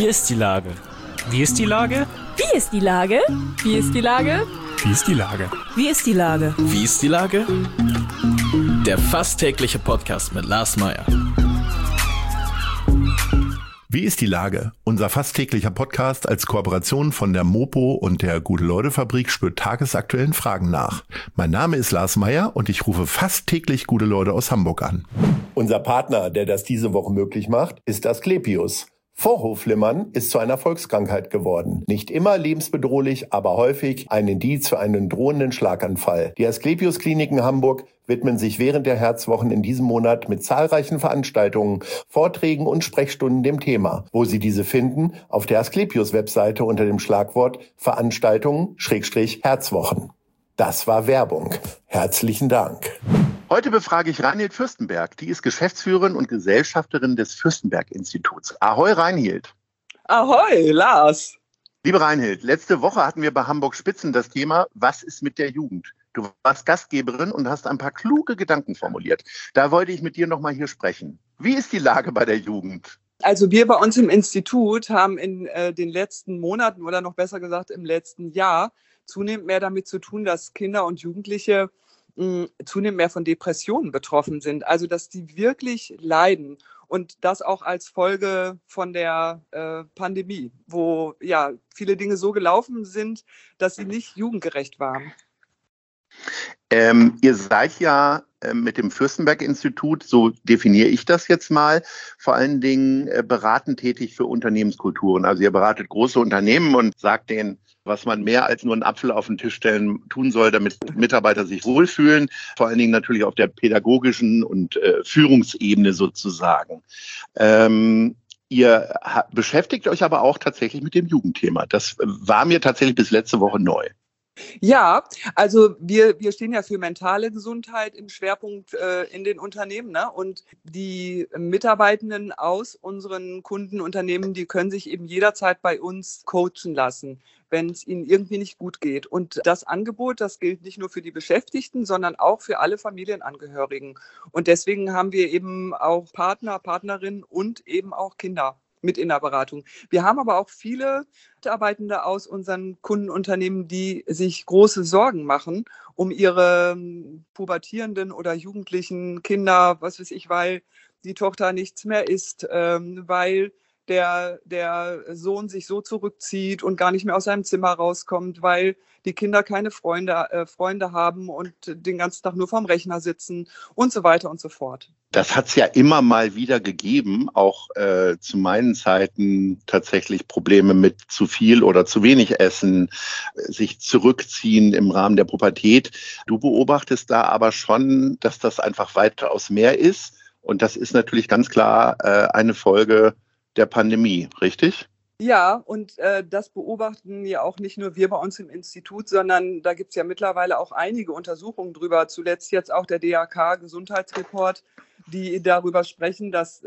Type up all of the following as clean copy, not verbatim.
ist die Lage? Wie ist die Lage? Wie ist die Lage? Wie ist die Lage? Wie ist die Lage? Wie ist die Lage? Wie ist die Lage? Der fast tägliche Podcast mit Lars Meyer. Wie ist die Lage? Unser fast täglicher Podcast als Kooperation von der Mopo und der Gute-Leute-Fabrik spürt tagesaktuellen Fragen nach. Mein Name ist Lars Meyer und ich rufe fast täglich gute Leute aus Hamburg an. Unser Partner, der das diese Woche möglich macht, ist Asklepios. Vorhofflimmern ist zu einer Volkskrankheit geworden. Nicht immer lebensbedrohlich, aber häufig ein Indiz für einen drohenden Schlaganfall. Die Asklepios-Kliniken Hamburg widmen sich während der Herzwochen in diesem Monat mit zahlreichen Veranstaltungen, Vorträgen und Sprechstunden dem Thema. Wo Sie diese finden? Auf der Asklepios-Webseite unter dem Schlagwort Veranstaltungen/Herzwochen. Das war Werbung. Herzlichen Dank. Heute befrage ich Reinhild Fürstenberg. Die ist Geschäftsführerin und Gesellschafterin des Fürstenberg-Instituts. Ahoi, Reinhild. Ahoi, Lars. Liebe Reinhild, letzte Woche hatten wir bei Hamburg Spitzen das Thema, was ist mit der Jugend? Du warst Gastgeberin und hast ein paar kluge Gedanken formuliert. Da wollte ich mit dir nochmal hier sprechen. Wie ist die Lage bei der Jugend? Also wir bei uns im Institut haben in den letzten Monaten oder noch besser gesagt im letzten Jahr zunehmend mehr damit zu tun, dass Kinder und Jugendliche zunehmend mehr von Depressionen betroffen sind. Also dass die wirklich leiden und das auch als Folge von der Pandemie, wo ja viele Dinge so gelaufen sind, dass sie nicht jugendgerecht waren. Ihr seid ja mit dem Fürstenberg-Institut, so definiere ich das jetzt mal, vor allen Dingen beratend tätig für Unternehmenskulturen. Also ihr beratet große Unternehmen und sagt denen, was man mehr als nur einen Apfel auf den Tisch stellen tun soll, damit Mitarbeiter sich wohlfühlen. Vor allen Dingen natürlich auf der pädagogischen und Führungsebene sozusagen. Ihr beschäftigt euch aber auch tatsächlich mit dem Jugendthema. Das war mir tatsächlich bis letzte Woche neu. Ja, also wir stehen ja für mentale Gesundheit im Schwerpunkt in den Unternehmen, ne? Und die Mitarbeitenden aus unseren Kundenunternehmen, die können sich eben jederzeit bei uns coachen lassen, wenn es ihnen irgendwie nicht gut geht. Und das Angebot, das gilt nicht nur für die Beschäftigten, sondern auch für alle Familienangehörigen. Und deswegen haben wir eben auch Partner, Partnerinnen und eben auch Kinder mit in der Beratung. Wir haben aber auch viele Mitarbeitende aus unseren Kundenunternehmen, die sich große Sorgen machen um ihre pubertierenden oder jugendlichen Kinder, was weiß ich, weil die Tochter nichts mehr isst, weil der Sohn sich so zurückzieht und gar nicht mehr aus seinem Zimmer rauskommt, weil die Kinder keine Freunde haben und den ganzen Tag nur vorm Rechner sitzen und so weiter und so fort. Das hat es ja immer mal wieder gegeben, auch zu meinen Zeiten tatsächlich Probleme mit zu viel oder zu wenig Essen, sich zurückziehen im Rahmen der Pubertät. Du beobachtest da aber schon, dass das einfach weitaus mehr ist und das ist natürlich ganz klar eine Folge der Pandemie, richtig? Ja, und das beobachten ja auch nicht nur wir bei uns im Institut, sondern da gibt es ja mittlerweile auch einige Untersuchungen drüber, zuletzt jetzt auch der DRK-Gesundheitsreport, die darüber sprechen, dass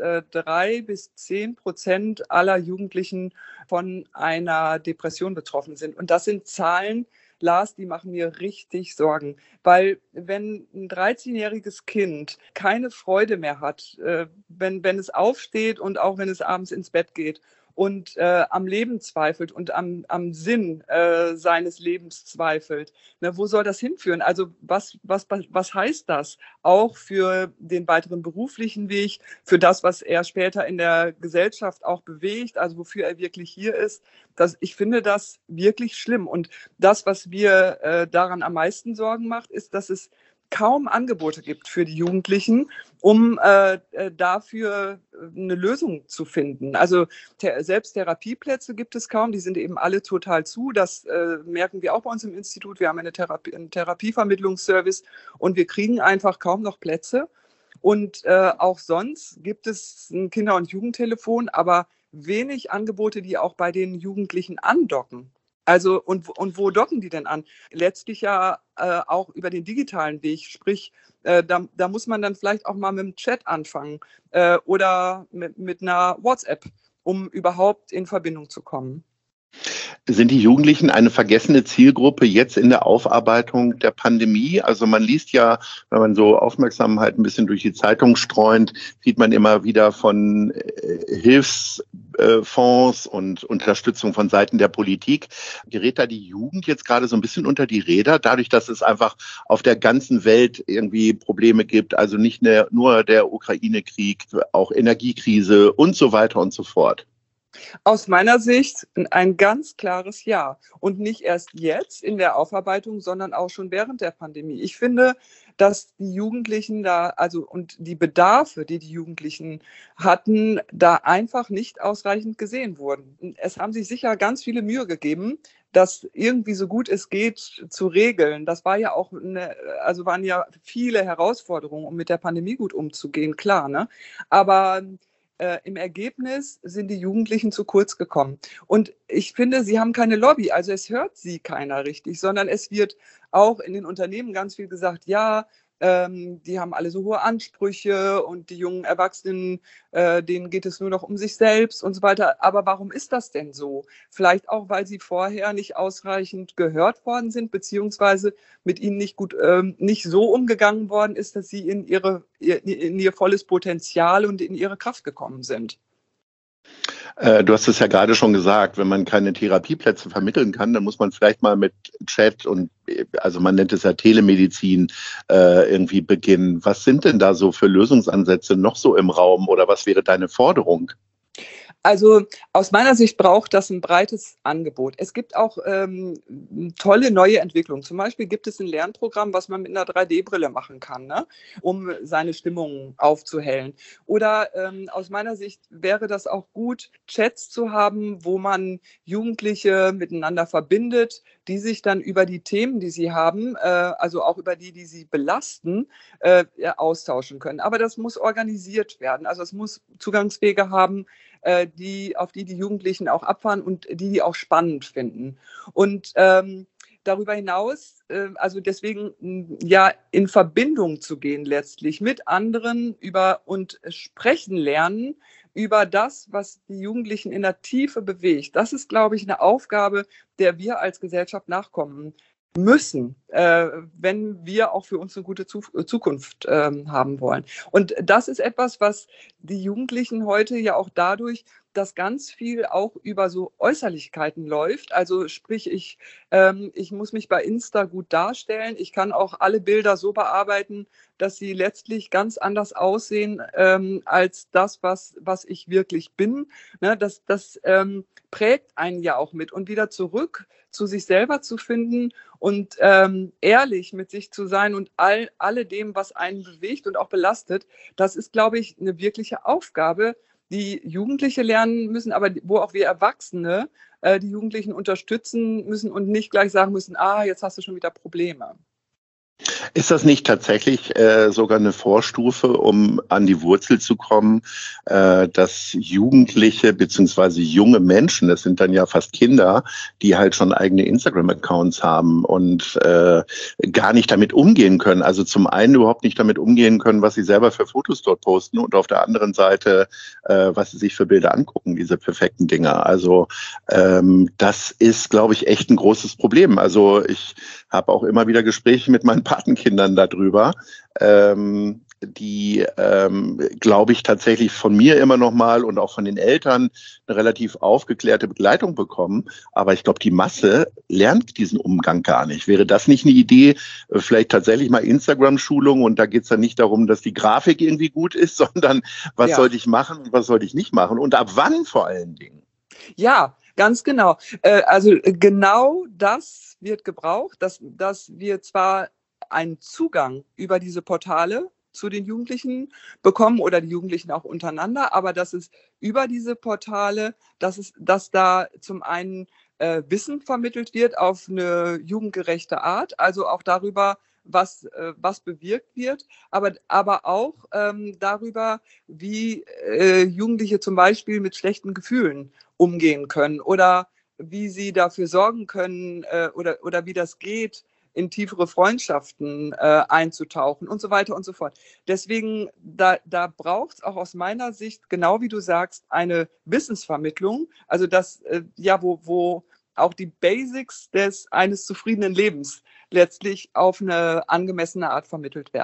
3-10% aller Jugendlichen von einer Depression betroffen sind. Und das sind Zahlen, Lars, die machen mir richtig Sorgen, weil wenn ein 13-jähriges Kind keine Freude mehr hat, wenn es aufsteht und auch wenn es abends ins Bett geht und am Leben zweifelt und am Sinn seines Lebens zweifelt, ne, wo soll das hinführen? Also was heißt das auch für den weiteren beruflichen Weg, für das, was er später in der Gesellschaft auch bewegt, also wofür er wirklich hier ist? Ich finde das wirklich schlimm. Und das, was mir daran am meisten Sorgen macht, ist, dass es kaum Angebote gibt für die Jugendlichen, um dafür eine Lösung zu finden. Also selbst Therapieplätze gibt es kaum, die sind eben alle total zu. Das merken wir auch bei uns im Institut. Wir haben einen Therapievermittlungsservice und wir kriegen einfach kaum noch Plätze. Und auch sonst gibt es ein Kinder- und Jugendtelefon, aber wenig Angebote, die auch bei den Jugendlichen andocken. Also und wo docken die denn an? Letztlich ja auch über den digitalen Weg, sprich, da muss man dann vielleicht auch mal mit dem Chat anfangen oder mit einer WhatsApp, um überhaupt in Verbindung zu kommen. Sind die Jugendlichen eine vergessene Zielgruppe jetzt in der Aufarbeitung der Pandemie? Also man liest ja, wenn man so aufmerksam halt ein bisschen durch die Zeitung streunt, sieht man immer wieder von Fonds und Unterstützung von Seiten der Politik. Gerät da die Jugend jetzt gerade so ein bisschen unter die Räder, dadurch, dass es einfach auf der ganzen Welt irgendwie Probleme gibt, also nicht nur der Ukraine-Krieg, auch Energiekrise und so weiter und so fort? Aus meiner Sicht ein ganz klares Ja. Und nicht erst jetzt in der Aufarbeitung, sondern auch schon während der Pandemie. Ich finde, dass die Jugendlichen da, also und die Bedarfe, die die Jugendlichen hatten, da einfach nicht ausreichend gesehen wurden. Es haben sich sicher ganz viele Mühe gegeben, das irgendwie so gut es geht zu regeln. Das war ja auch waren ja viele Herausforderungen, um mit der Pandemie gut umzugehen, klar, ne? Aber im Ergebnis sind die Jugendlichen zu kurz gekommen. Und ich finde, sie haben keine Lobby, also es hört sie keiner richtig, sondern es wird auch in den Unternehmen ganz viel gesagt, ja, die haben alle so hohe Ansprüche und die jungen Erwachsenen, denen geht es nur noch um sich selbst und so weiter. Aber warum ist das denn so? Vielleicht auch, weil sie vorher nicht ausreichend gehört worden sind, beziehungsweise mit ihnen nicht so umgegangen worden ist, dass sie in ihr volles Potenzial und in ihre Kraft gekommen sind. Du hast es ja gerade schon gesagt, wenn man keine Therapieplätze vermitteln kann, dann muss man vielleicht mal mit Chat und, also man nennt es ja Telemedizin, irgendwie beginnen. Was sind denn da so für Lösungsansätze noch so im Raum oder was wäre deine Forderung? Also aus meiner Sicht braucht das ein breites Angebot. Es gibt auch tolle neue Entwicklungen. Zum Beispiel gibt es ein Lernprogramm, was man mit einer 3D-Brille machen kann, ne? Um seine Stimmung aufzuhellen. Oder aus meiner Sicht wäre das auch gut, Chats zu haben, wo man Jugendliche miteinander verbindet, die sich dann über die Themen, die sie haben, also auch über die sie belasten, austauschen können. Aber das muss organisiert werden. Also es muss Zugangswege haben, auf die Jugendlichen auch abfahren und die auch spannend finden. Und darüber hinaus, also deswegen ja in Verbindung zu gehen letztlich mit anderen und sprechen lernen über das, was die Jugendlichen in der Tiefe bewegt. Das ist, glaube ich, eine Aufgabe, der wir als Gesellschaft nachkommen müssen, wenn wir auch für uns eine gute Zukunft haben wollen. Und das ist etwas, was die Jugendlichen heute ja auch dadurch, dass ganz viel auch über so Äußerlichkeiten läuft. Also sprich, ich muss mich bei Insta gut darstellen. Ich kann auch alle Bilder so bearbeiten, dass sie letztlich ganz anders aussehen als das, was ich wirklich bin. Ne, das prägt einen ja auch mit. Und wieder zurück zu sich selber zu finden und ehrlich mit sich zu sein und alledem, was einen bewegt und auch belastet, das ist, glaube ich, eine wirkliche Aufgabe, die Jugendliche lernen müssen, aber wo auch wir Erwachsene die Jugendlichen unterstützen müssen und nicht gleich sagen müssen, jetzt hast du schon wieder Probleme. Ist das nicht tatsächlich sogar eine Vorstufe, um an die Wurzel zu kommen, dass Jugendliche beziehungsweise junge Menschen, das sind dann ja fast Kinder, die halt schon eigene Instagram-Accounts haben und gar nicht damit umgehen können. Also zum einen überhaupt nicht damit umgehen können, was sie selber für Fotos dort posten und auf der anderen Seite, was sie sich für Bilder angucken, diese perfekten Dinger. Also das ist, glaube ich, echt ein großes Problem. Also ich habe auch immer wieder Gespräche mit meinen Patenkindern darüber, die, glaube ich, tatsächlich von mir immer noch mal und auch von den Eltern eine relativ aufgeklärte Begleitung bekommen. Aber ich glaube, die Masse lernt diesen Umgang gar nicht. Wäre das nicht eine Idee, vielleicht tatsächlich mal Instagram-Schulung und da geht es dann nicht darum, dass die Grafik irgendwie gut ist, sondern was sollte ich machen und was sollte ich nicht machen und ab wann vor allen Dingen? Ja, ganz genau. Also genau das wird gebraucht, dass wir zwar einen Zugang über diese Portale zu den Jugendlichen bekommen oder die Jugendlichen auch untereinander, aber dass es über diese Portale, dass da zum einen Wissen vermittelt wird auf eine jugendgerechte Art, also auch darüber, was bewirkt wird, aber auch darüber, wie Jugendliche zum Beispiel mit schlechten Gefühlen umgehen können oder wie sie dafür sorgen können oder wie das geht, in tiefere Freundschaften einzutauchen und so weiter und so fort. Deswegen, da braucht es auch aus meiner Sicht, genau wie du sagst, eine Wissensvermittlung, also das, wo auch die Basics eines zufriedenen Lebens letztlich auf eine angemessene Art vermittelt werden.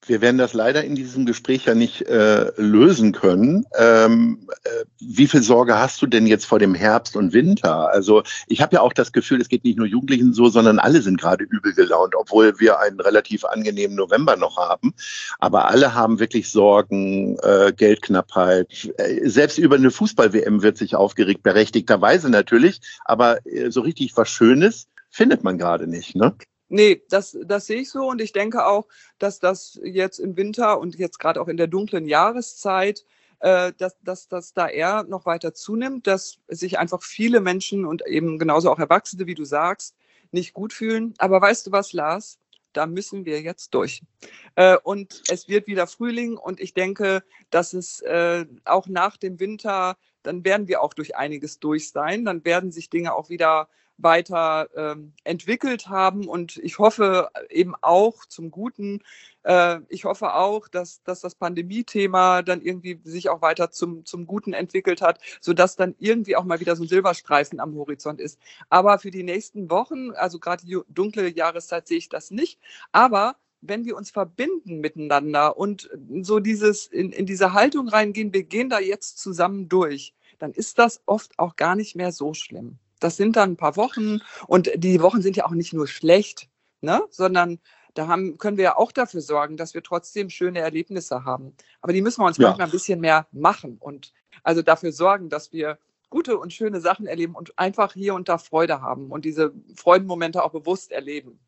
Wir werden das leider in diesem Gespräch ja nicht lösen können. Wie viel Sorge hast du denn jetzt vor dem Herbst und Winter? Also ich habe ja auch das Gefühl, es geht nicht nur Jugendlichen so, sondern alle sind gerade übel gelaunt, obwohl wir einen relativ angenehmen November noch haben. Aber alle haben wirklich Sorgen, Geldknappheit. Selbst über eine Fußball-WM wird sich aufgeregt, berechtigterweise natürlich. Aber so richtig was Schönes findet man gerade nicht, ne? Nee, das sehe ich so und ich denke auch, dass das jetzt im Winter und jetzt gerade auch in der dunklen Jahreszeit, dass da eher noch weiter zunimmt, dass sich einfach viele Menschen und eben genauso auch Erwachsene, wie du sagst, nicht gut fühlen. Aber weißt du was, Lars? Da müssen wir jetzt durch. Und es wird wieder Frühling und ich denke, dass es auch nach dem Winter, dann werden wir auch durch einiges durch sein, dann werden sich Dinge auch wieder weiter entwickelt haben und ich hoffe eben auch zum Guten, ich hoffe auch, dass das Pandemie-Thema dann irgendwie sich auch weiter zum Guten entwickelt hat, sodass dann irgendwie auch mal wieder so ein Silberstreifen am Horizont ist. Aber für die nächsten Wochen, also gerade die dunkle Jahreszeit sehe ich das nicht, aber wenn wir uns verbinden miteinander und so in diese Haltung reingehen, wir gehen da jetzt zusammen durch, dann ist das oft auch gar nicht mehr so schlimm. Das sind dann ein paar Wochen und die Wochen sind ja auch nicht nur schlecht, ne? Sondern da können wir ja auch dafür sorgen, dass wir trotzdem schöne Erlebnisse haben. Aber die müssen wir uns manchmal ein bisschen mehr machen und also dafür sorgen, dass wir gute und schöne Sachen erleben und einfach hier und da Freude haben und diese Freudenmomente auch bewusst erleben.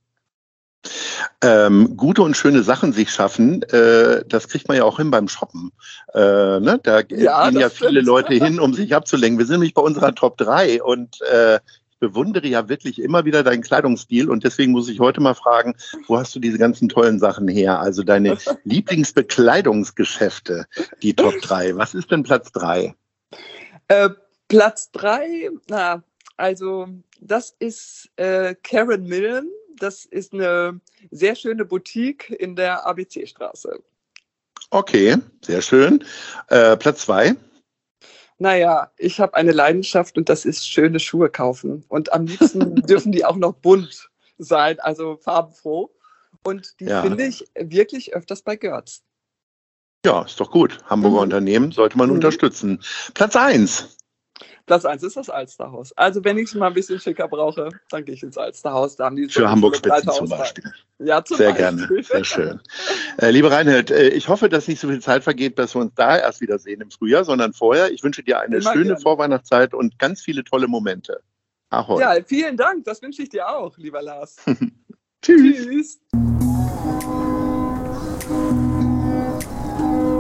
Gute und schöne Sachen sich schaffen, das kriegt man ja auch hin beim Shoppen. Ne? Da gehen ja viele Leute hin, um sich abzulenken. Wir sind nämlich bei unserer Top 3 und ich bewundere ja wirklich immer wieder deinen Kleidungsstil und deswegen muss ich heute mal fragen, wo hast du diese ganzen tollen Sachen her? Also deine Lieblingsbekleidungsgeschäfte, die Top 3. Was ist denn Platz 3? Platz 3, also das ist Karen Millen. Das ist eine sehr schöne Boutique in der ABC-Straße. Okay, sehr schön. Platz 2? Naja, ich habe eine Leidenschaft und das ist schöne Schuhe kaufen. Und am liebsten dürfen die auch noch bunt sein, also farbenfroh. Und die finde ich wirklich öfters bei Görz. Ja, ist doch gut. Hamburger Unternehmen sollte man unterstützen. Platz 1? Platz 1 ist das Alsterhaus. Also wenn ich es mal ein bisschen schicker brauche, dann gehe ich ins Alsterhaus. Da haben die für Hamburg-Spitzen zum Beispiel. Ja, sehr gerne, sehr schön. Liebe Reinhild, ich hoffe, dass nicht so viel Zeit vergeht, dass wir uns da erst wiedersehen im Frühjahr, sondern vorher. Ich wünsche dir eine schöne Vorweihnachtszeit und ganz viele tolle Momente. Ahoi. Ja, vielen Dank. Das wünsche ich dir auch, lieber Lars. Tschüss.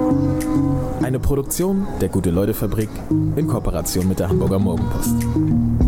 Eine Produktion der Gute-Leute-Fabrik in Kooperation mit der Hamburger Morgenpost.